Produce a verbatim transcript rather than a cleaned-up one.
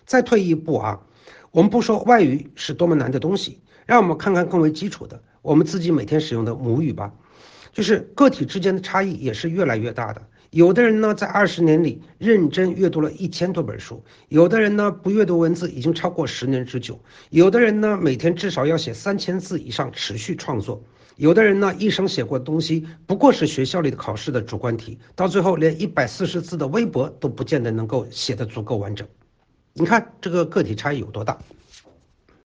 再退一步啊，我们不说外语是多么难的东西，让我们看看更为基础的，我们自己每天使用的母语吧。就是个体之间的差异也是越来越大的。有的人呢，在二十年里认真阅读了一千多本书；有的人呢，不阅读文字已经超过十年之久；有的人呢，每天至少要写三千字以上持续创作；有的人呢，一生写过的东西不过是学校里的考试的主观题，到最后连一百四十字的微博都不见得能够写得足够完整。你看这个个体差异有多大？